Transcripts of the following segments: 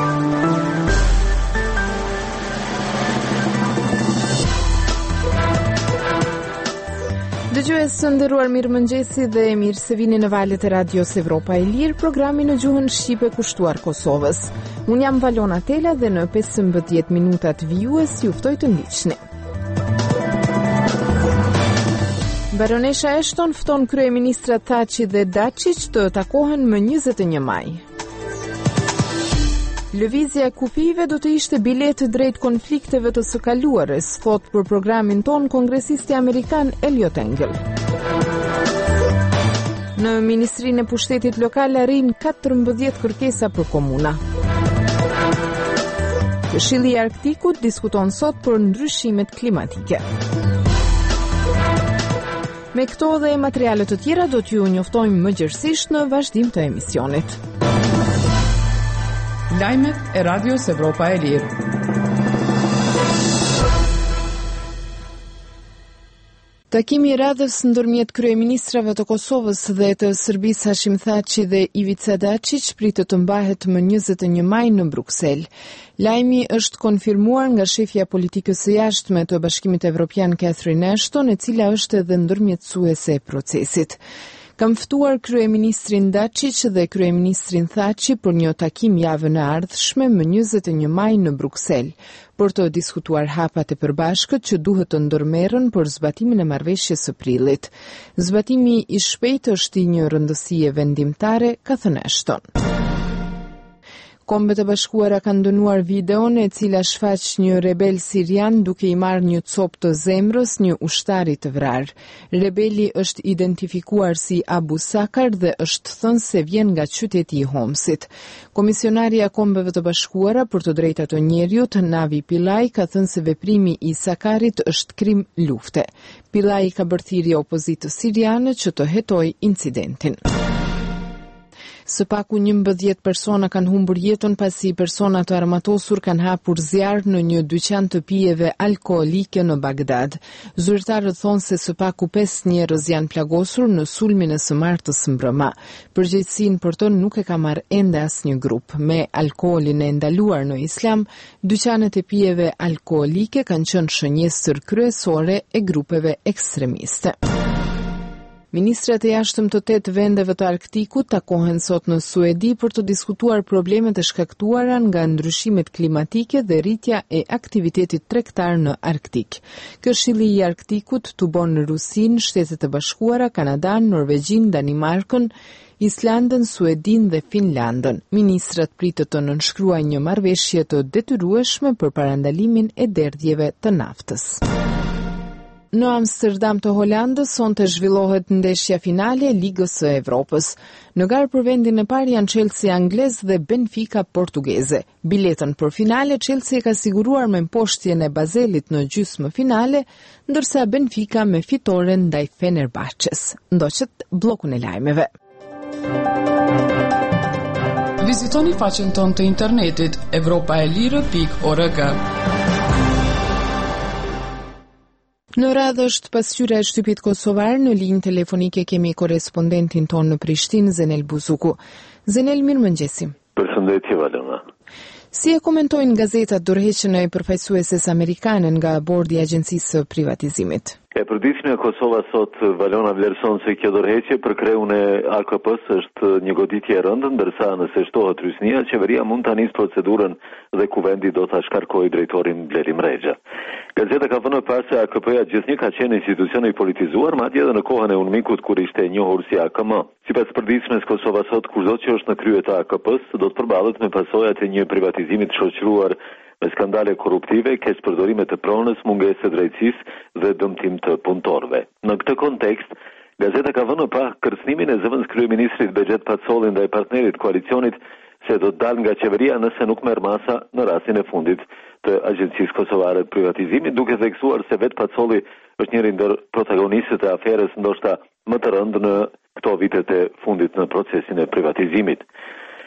Dëgjues të nderuar, mirëmëngjesi dhe mirë se vini në valët e Radios Evropa e Lirë, programi në gjuhën shqipe kushtuar Kosovës. Unë jam Valona Tela dhe në 15 minutat vijues ju ftoj të ndiqni. Baronesha Ashton fton kryeministrat Thaçi dhe Dačić të takohen më 21 maj. Lëvizja e kufive do të ishte biletë drejt konflikteve të së kaluarës, thot për programin ton kongresisti amerikan Eliot Engel. Në Ministrinë e Pushtetit Lokal arrin 14 kërkesa për komuna. Këshilli i Arktikut diskuton sot për ndryshimet klimatike. Me këto dhe materiale të tjera do t'ju njoftojmë më gjërësisht në vazhdim të emisionit. Lajmet e Radios Evropa e Lirë. Takimi i radhës ndërmjet kryeministrave të Kosovës dhe të Serbisë Hashim Thaçi dhe Ivica Dačić pritet të mbahet më 21 maj në Bruksel. Lajmi është konfirmuar nga shefja politikës së jashtme të Bashkimit Evropian Catherine Ashton, e cila është edhe ndërmjetësuese e procesit. Kam ftuar kryeministrin Dačić dhe kryeministrin Thaçi për një takim javën e ardhshme më 21 maj në Bruksel, për të diskutuar hapat e përbashkët që duhet të ndërmerren për zbatimin e marrëveshjes së prillit. Zbatimi i shpejtë është i një rëndësie vendimtare, ka thënë Ashton. Kombet e Bashkuara kanë dënuar videon e cila shfaq një rebel sirian duke i marrë një copë të zemrës një ushtari të vrarë. Rebeli është identifikuar si Abu Sakar dhe është thënë se vjen nga qyteti i Homsit. Komisionaria e Kombeve të Bashkuara për të drejtat e njerëzit, Navi Pillay, ka thënë se veprimi i Sakarit është krim lufte. Pillay ka bërthirë opozitës siriane që të hetojë incidentin. Së paku 11 persona kanë humbur jetën pasi persona të armatosur kanë hapur zjarr në një dyqan të pijeve alkoolike në Bagdad. Zyrtarët thonë se së paku 5 njerëz janë plagosur në sulmin e së martës mbrëma. Përgjegjësinë për të nuk e ka marrë ende asnjë grup. Me alkoolin e ndaluar në Islam, dyqanet e pijeve alkoolike kanë qenë shënjesër kryesore e grupeve ekstremiste. Ministrat e jashtëm të 8 vendeve të Arktikut takohen sot në Suedi për të diskutuar problemet e shkaktuara nga ndryshimet klimatike dhe rritja e aktivitetit tregtar në Arktik. Këshilli i Arktikut tubon Rusinë, Shtetet e Bashkuara, Kanadan, Norvegjin, Danimarkën, Islandën, Suedin dhe Finlandën. Ministrat pritet të nënshkruajnë një marrëveshje të detyrueshme për parandalimin e derdhjeve të naftës. Në Amsterdam të Holandës sonte zhvillohet ndeshja finale e Ligës së Evropës. Në garë për vendin e parë janë Chelsea anglez dhe Benfica portugeze. Biletën për finale Chelsea ka siguruar me mposhtjen e Bazelit në gjysmë finale, ndërsa Benfica me fitoren ndaj Fenerbahçes. Ndoqet bllokun e lajmeve. Vizitoni faqen tonë të internetit europaelire.org. Në radhë është pasqyra e shtypit kosovar. Në linjë telefonike kemi korrespondentin tonë në Prishtinë, Zenel Buzuku. Zenel, mirëmëngjesi. Përshëndetje, Valona. Si e komentojnë gazetat dorëheqjen e përfaqësueses amerikane nga bordi i Agjencisë së Privatizimit? Përditshmja e Kosovës sot, Valona, vlerëson se kjo dorëheqje për kreun e AKP-s është një goditje e rëndë, ndërsa nëse shtohet Rysnia, qeveria mund ta nisë procedurën dhe kuvendi do ta shkarkojë drejtorin Bleri Mrexha. Gazeta ka vënë pas se AKP-ja gjithnjë ka qenë institucion i politizuar, madje edhe në kohën e UNMIK-ut kur ishte e njohur si AKM. Sipas përditshmes, Kosova sot kurdo që është në krye të AKP-s do të përballet me pasojat e një privatizimi të shoqëruar me skandale korruptive, keqpërdorime të pronës, mungesë drejtësisë dhe dëmtim të punëtorëve. Në këtë kontekst, gazeta ka vënë pa kërcënimin e zëvendës kryeministrit Bexhet Pacolli ndaj partnerit koalicionit se do të dalë nga qeveria nëse nuk merr masa në rastin e fundit të Agjencisë Kosovare të Privatizimit, duke theksuar se vetë Pacolli është njëri ndër protagonistët e aferës ndoshta më të rëndë në këto vitet e fundit në procesin e privatizimit.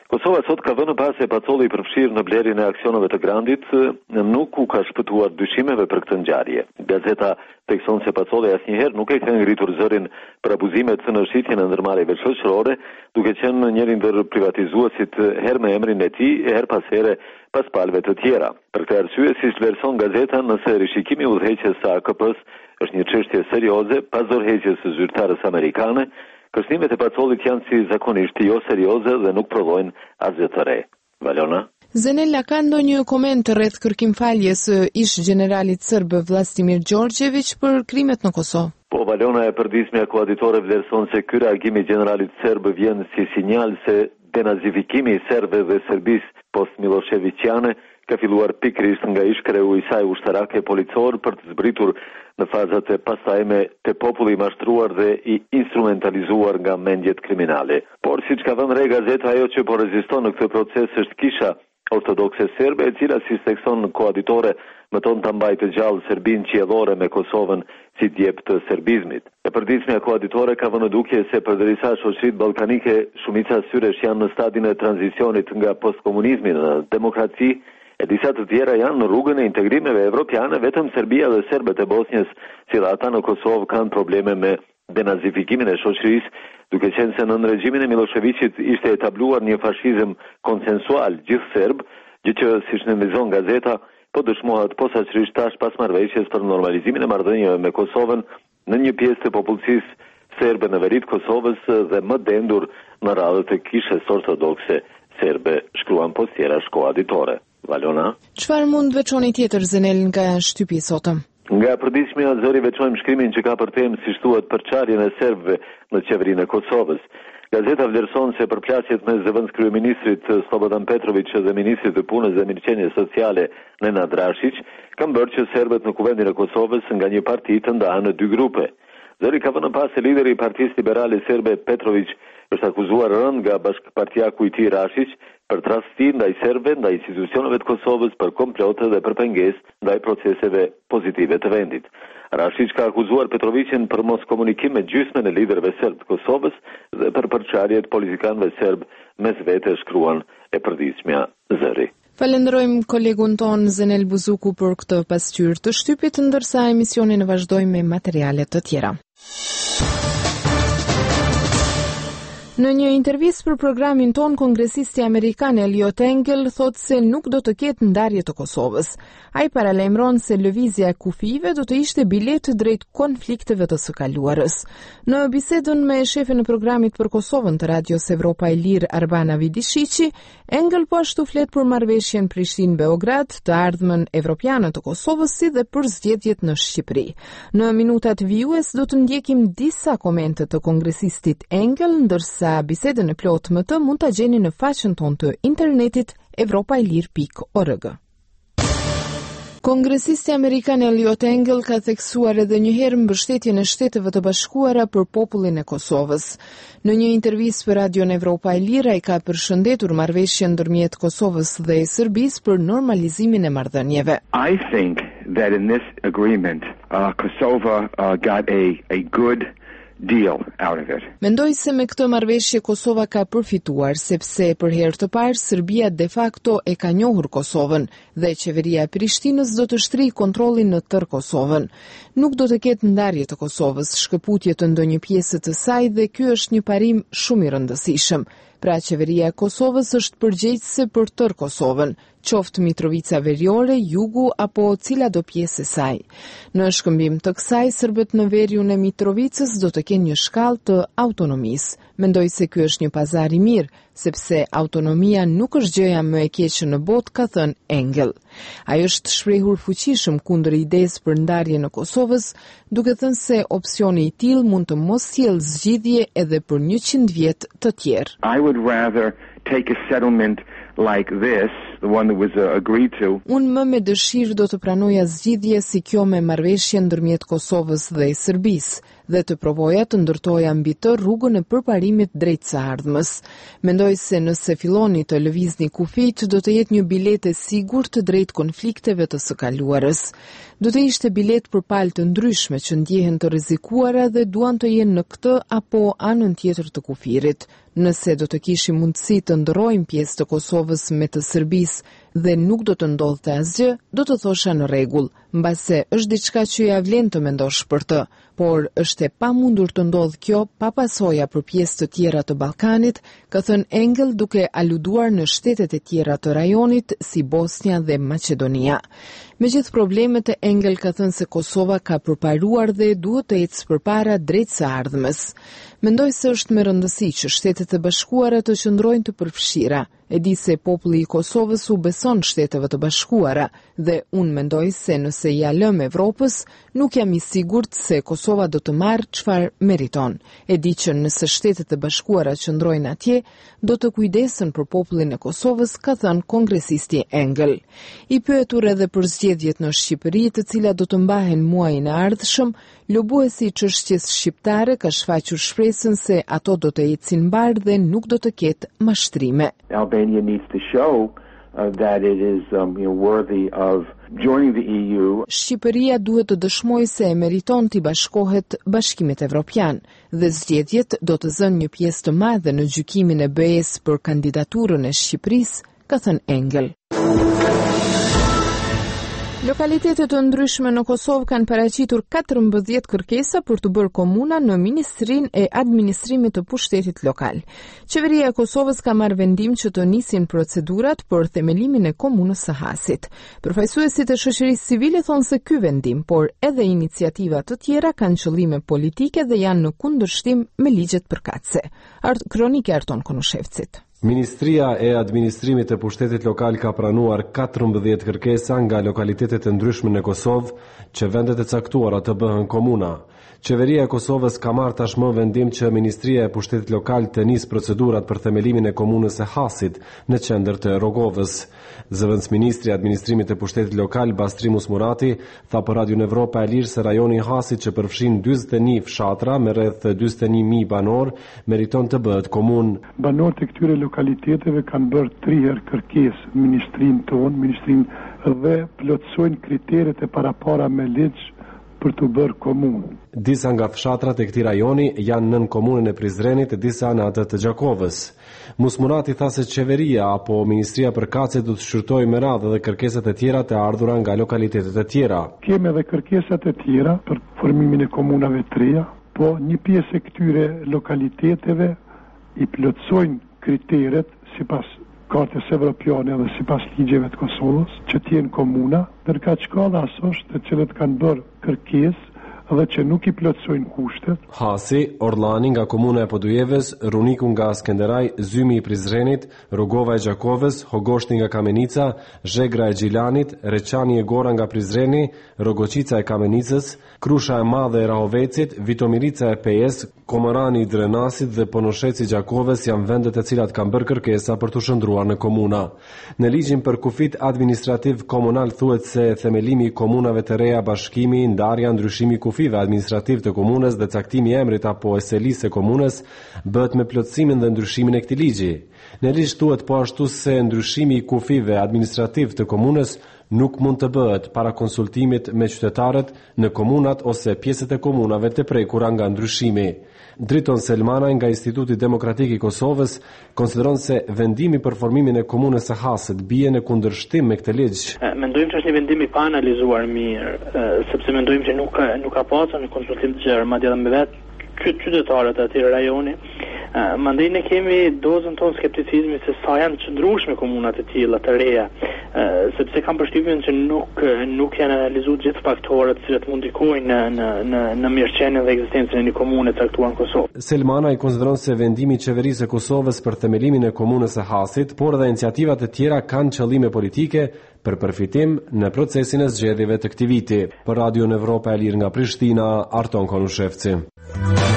Kosova sot ka vënë pas se pacolli i përfshirë në blerjen e aksioneve të Grandit nuk u ka shpëtuar dyshimeve për këtë ngjarje. Gazeta tekson se pacolli asnjëherë nuk e ka ngritur zërin për abuzimet në shitjen e ndërmarrjeve shoqërore, duke qenë njëri ndër privatizuesit herë me emrin e tij, her pas here pas palëve të tjera. Për këtë arsye, siç vlerëson gazeta, nëse rishikimi i udhëheqjes së AKP-s është një çështje serioze, pas dorëheqjes së zyrtarës amerikane, kërcënimet e pacollit janë si zakonisht jo serioze dhe nuk prodhojnë asgjë të re. Valona? Zenela, ka ndonjë koment rreth kërkimfaljes ish generalit serb Vladimir Đorđević për krimet në Kosovë? Po, Valona, e përdismja koaditore vlerëson se ky reagim i generalit serb vjen si sinjal se denazifikimi i serbëve dhe Serbisë post-miloševiqiane ka filluar pikërisht nga ish-kreu i saj ushtarake policor për të zbritur në fazat e pastajme të populli i mashtruar dhe i instrumentalizuar nga mendjet kriminale. Por siç ka vënë re gazeta, ajo që po reziston në këtë proces është kisha ortodokse serbe, e cila si tekson koaditore mëton ta mbajë të gjallë Serbinë qiellore me Kosovën si djep të serbizmit. E përditshmja koaditore ka vënë dukje se përderisa shoqëritë ballkanike shumica syresh janë në stadin e tranzicionit nga postkomunizmi në demokraci, e disa të tjera janë në rrugën e integrimeve evropiane, vetëm Serbia dhe serbët e Bosnjës, si dhe ata në Kosovë, kanë probleme me denazifikimin e shoqërisë, duke qenë se në regjimin e Miloševićit ishte etabluar një fashizëm konsensual gjithë serb, gjë që siç nënvizon gazeta, po dëshmohet posaçërisht tash pas marrëveshjes për normalizimin e marrëdhënieve me Kosovën në një pjesë të popullsisë serbe në veri të Kosovës dhe më dendur në radhët e kishës ortodokse serbe, shkruan postiera koaditore. Valona? Çfarë mund veçoni tjetër, Zenel, nga shtypi sotëm? Nga përditshmja zëri veçojmë shkrimin që ka për temë, si thuhet, përçarjen e serbëve në qeverinë e Kosovës. Gazeta vlerëson se përplasjet mes zëvendës kryeministrit Slobodan Petrović dhe ministrit të punës dhe mirëqenies sociale Nenad Rashić kanë bërë që serbët në kuvendin e Kosovës nga një parti të ndahen në dy grupe. Zëri ka vënë pas se lideri i Partisë Liberale Serbe Petrović është akuzuar rënd nga bashkëpartiaku i tij Rashić për tradhti ndaj serbëve, ndaj institucioneve të Kosovës, për komplote dhe për pengesë ndaj proceseve pozitive të vendit. Rashić ka akuzuar Petrovićin për mos komunikim me gjysmën e liderëve serb të Kosovës dhe për përçarje të politikanëve serb mes vete, shkruan e përditshmja Zëri. Falenderojmë kolegun ton Zenel Buzuku për këtë pasqyrë të shtypit, ndërsa emisionin e vazhdojmë me materiale të tjera. Në një intervistë për programin ton, kongresisti amerikan Eliot Engel thot se nuk do të ketë ndarje të Kosovës. Ai paralajmëron se lëvizja e kufive do të ishte bilet drejt konflikteve të së kaluarës. Në bisedën me shefin e programit për Kosovën të Radios Evropa e Lirë, Arbana Vidishiqi, Engel po ashtu flet për marrëveshjen Prishtinë-Beograd, të ardhmen evropiane të Kosovës, si dhe për zgjedhjet në Shqipëri. Në minutat vijues do të ndjekim disa komente të kongresistit Engel, ndërsa bisedën e plot më të mund ta gjeni në faqen tonë të internetit evropailir.org. Kongresisti amerikan Eliot Engel ka theksuar edhe një herë mbështetjen e Shteteve të Bashkuara për popullin e Kosovës. Në një intervistë për Radion Evropa e Lirë, ai ka përshëndetur marrëveshjen ndërmjet Kosovës dhe Serbisë për normalizimin e marrëdhënieve. I think that in this agreement, Kosovo got a good deal out of it. Mendoj se me këtë marrëveshje Kosova ka përfituar, sepse për herë të parë Serbia de facto e ka njohur Kosovën dhe qeveria e Prishtinës do të shtrijë kontrollin në tërë Kosovën. Nuk do të ketë ndarje të Kosovës, shkëputje të ndonjë pjesë të saj dhe ky është një parim shumë i rëndësishëm. Pra qeveria e Kosovës është përgjegjëse për tërë Kosovën, qoftë Mitrovica Veriore, Jugu apo cila do pjesë e saj. Në shkëmbim të kësaj, serbët në veriun e Mitrovicës do të kenë një shkallë të autonomisë. Mendoj se ky është një pazar i mirë, sepse autonomia nuk është gjëja më e keqe në botë, ka thënë Engel. Ai është shprehur fuqishëm kundër idesë për ndarje në Kosovës, duke thënë se opsioni i tillë mund të mos sjellë zgjidhje edhe për 100 vjet të tjerë. I would rather take a settlement like this the one that was agreed to. Unë më me dëshirë do të pranoja zgjidhje si kjo me marrëveshje ndërmjet Kosovës dhe Serbisë dhe të provoja të ndërtoja mbi të rrugën e përparimit drejt së ardhmës. Mendoj se nëse filloni të lëvizni kufijt, do të jetë një biletë e sigurt drejt konflikteve të së kaluarës. Do të ishte biletë për palë të ndryshme që ndjehen të rrezikuara dhe duan të jenë në këtë apo anën tjetër të kufirit. Nëse do të kishim mundësi të ndërrojmë pjesë të Kosovës me të Serbisë dhe nuk do të ndodhte asgjë, do të thosha në rregull, mbase është diçka që ja vlen të mendosh për të, por është e pamundur të ndodhë kjo pa pasoja për pjesë të tjera të Ballkanit, ka thënë Engel duke aluduar në shtetet e tjera të rajonit si Bosnia dhe Maqedonia. Megjithë problemet, Engel ka thënë se Kosova ka përparuar dhe duhet të ecë përpara drejt së ardhmës. Mendoj se është me rëndësi që Shtetet e Bashkuara të qëndrojnë të përfshira. E di se populli i Kosovës u beson Shteteve të Bashkuara dhe unë mendoj se nëse ja lëm Evropës, nuk jam i sigurt se Kosova do të marrë çfarë meriton. E di që nëse Shtetet e Bashkuara qëndrojnë atje, do të kujdesen për popullin e Kosovës, ka thënë kongresisti Engel. I pyetur edhe për zgjedhjet në Shqipëri, të cilat do të mbahen muajin e ardhshëm, lobuesi i çështjes shqiptare ka shfaqur shpresën se ato do të ecin mbar dhe nuk do të ketë mashtrime. Albania needs to show that it is worthy of joining the EU. Shqipëria duhet të dëshmojë se e meriton të bashkohet Bashkimit Evropian dhe zgjedhjet do të zënë një pjesë të madhe në gjykimin e BE-s për kandidaturën e Shqipërisë, ka thënë Engel. Lokalitetet të ndryshme në Kosovë kanë paraqitur 14 kërkesa për të bërë komuna në Ministrinë e Administrimit të Pushtetit Lokal. Qeveria e Kosovës ka marrë vendim që të nisin procedurat për themelimin e komunës së Hasit. Përfaqësuesit e shoqërisë civile thonë se ky vendim, por edhe iniciativa të tjera kanë qëllime politike dhe janë në kundërshtim me ligjet përkatëse. Kronika e Arton Konushevcit. Ministria e Administrimit të Pushtetit Lokal ka pranuar 14 kërkesa nga lokalitetet e ndryshme në Kosovë që vendet e caktuara të bëhen komuna. Qeveria e Kosovës ka marrë tashmë vendim që Ministria e Pushtetit Lokal të nisë procedurat për themelimin e komunës së Hasit në qendër të Rogovës. Zëvendësministri i Administrimit të Pushtetit Lokal Bastri Musmurati tha për Radio Evropa e Lirë se rajoni i Hasit që përfshin 41 fshatra me rreth 41.000 banor meriton të bëhet komunë. Banorët e këtyre lokaliteteve kanë bërë 3 herë kërkesë në ministrinë dhe plotësojnë kriteret e parapara me ligj për të bërë komunë. Disa nga fshatrat e këtij rajoni janë nën komunën e Prizrenit, disa në atë të Gjakovës. Musmurati tha se qeveria apo Ministria përkatëse do të shqyrtojë me radhë edhe kërkesat e tjera të ardhura nga lokalitetet e tjera. Kemi edhe kërkesat e tjera për formimin e komunave të reja, po një pjesë e këtyre lokaliteteve i plotësojnë kriteret sipas kartës evropiane dhe sipas ligjeve të Kosovës që të jenë komuna, ndërka shkalla është të cilët kanë bërë kërkesë dhe që nuk i plotësojnë kushtet. Hasi, Orllani nga komuna e Podujevës, Runiku nga Skenderaj, Zymi i Prizrenit, Rogova e Gjakovës, Hogoshti nga Kamenica, Zhegra e Gjilanit, Reçani e Gora nga Prizreni, Rogoqica e Kamenicës, Krusha e Madhe e Rahovecit, Vitomirica e Pejes, Komorani i Drenasit dhe Ponosheci i Gjakovës janë vendet e cilat kanë bërë kërkesa për të shndruar në komuna. Në ligjin për kufit administrativ komunal thuhet se themelimi i komunave të reja, bashkimi, ndarja, ndryshimi kufive administrativ të komunës dhe caktimi i emrit apo eselisë së komunës bëhet me plotësimin dhe ndryshimin e këtij ligji. Në ligj thuhet po ashtu se ndryshimi i kufive administrativ të komunës nuk mund të bëhet para konsultimit me qytetarët në komunat ose pjesët e komunave të prekura nga ndryshimi. Driton Selmanaj nga Instituti Demokratik i Kosovës konsideron se vendimi për formimin e komunës së Hasit bie në kundërshtim me këtë ligj. Mendojmë që është një vendim i pa analizuar mirë, sepse mendojmë që nuk ka pasur një konsultim të gjerë, madje edhe me vetë qytetarët e atij rajoni. Mandej ne kemi dozën tonë skepticizmi se sa janë qëndrueshme komunat e tilla të reja, sepse kam përshtypjen që nuk janë analizuar gjithë faktorët që mund ndikojnë në mirëqenien dhe ekzistencën e një komune të caktuar në Kosovë. Selmana i konsideron se vendimi i qeverisë së Kosovës për themelimin e komunës së Hasit, por edhe iniciativat e tjera kanë qëllime politike për përfitim në procesin e zgjedhjeve të këtij viti. Për Radio Evropa e Lirë nga Prishtina, Arton Konushevci.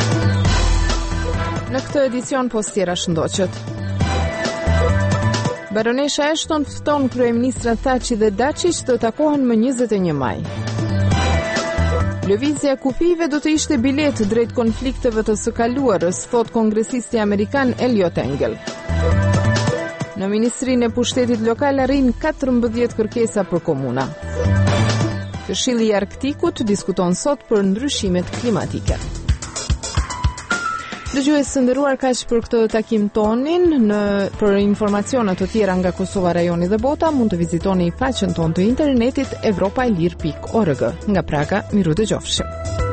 Në këtë edicion postiera shëndoqët. Baronesha Ashton fton kryeministrat Thaçi dhe Dačić të takohen më 21 maj. Lëvizja e kufive do të ishte bilet drejt konflikteve të së kaluarës, thot kongresisti amerikan Eliot Engel. Në Ministrinë e Pushtetit Lokal arrin 14 kërkesa për komuna. Këshilli i Arktikut diskuton sot për ndryshimet klimatike. Dëgjues të nderuar, kaq për këtë takim tonin. Për informacione të tjera nga Kosova, rajoni dhe bota, mund të vizitoni faqen tonë të internetit evropaelir.org. Nga Praga, miru dëgjofshim.